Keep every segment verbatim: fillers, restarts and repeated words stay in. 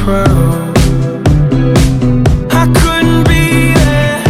proud. I couldn't be there,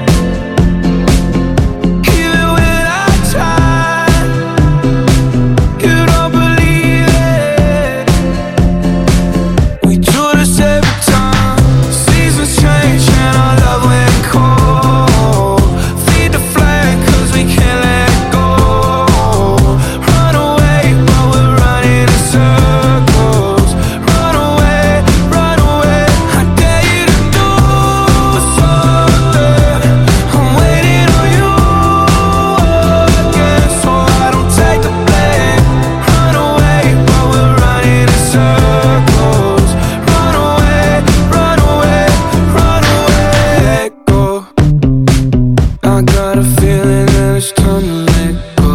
even when I tried. You don't believe it. We do this every time. Seasons change and our love went cold. Feed the flame cause we can't let it go. Run away while we're running in circles. Run away, run away. I dare you to do something. I'm waiting on you again, so I don't take the blame. Run away while we're running in circles. Run away, run away, run away. Let go. I got a feeling that it's time to let go.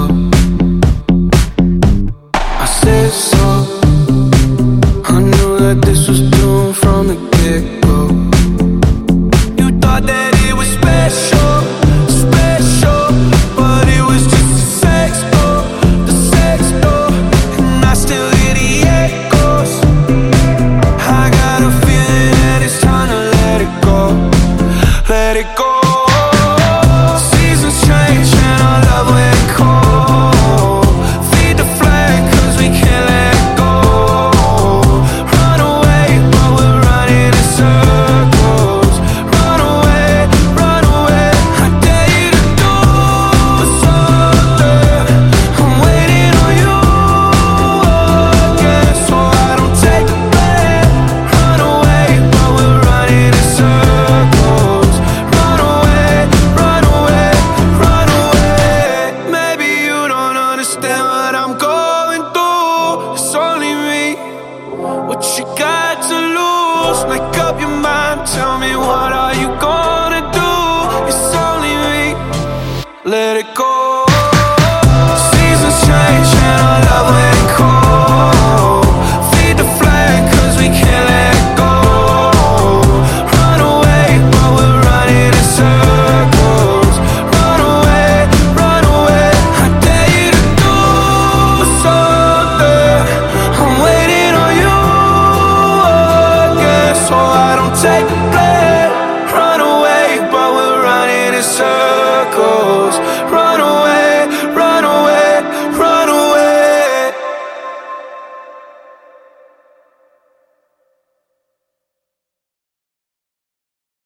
I said so. I knew that this was doomed from the get-go. You thought that it was special, special, but it was just a sex door, the sex door, and I still hear the echoes. I got a feeling that it's time to let it go, let it go. Seasons change and our love went cold. Feed the flame cause we can't let go. Run away while we're running in circles. Run away, run away. I dare you to do something. I'm waiting on you again, so I don't take the blame. Run away while we're running in circles. Run away, run away, run away. Maybe you don't understand what I'm going through. It's only me. What you got to lose? Make up your mind. Tell me, what are you gonna do? It's only me. Let it go. Seasons change and our love went cold. Feed the flame cause we can't let go. Run away while we're running in circles. Run away, run away. I dare you to do something. I'm waiting on you again, so I don't take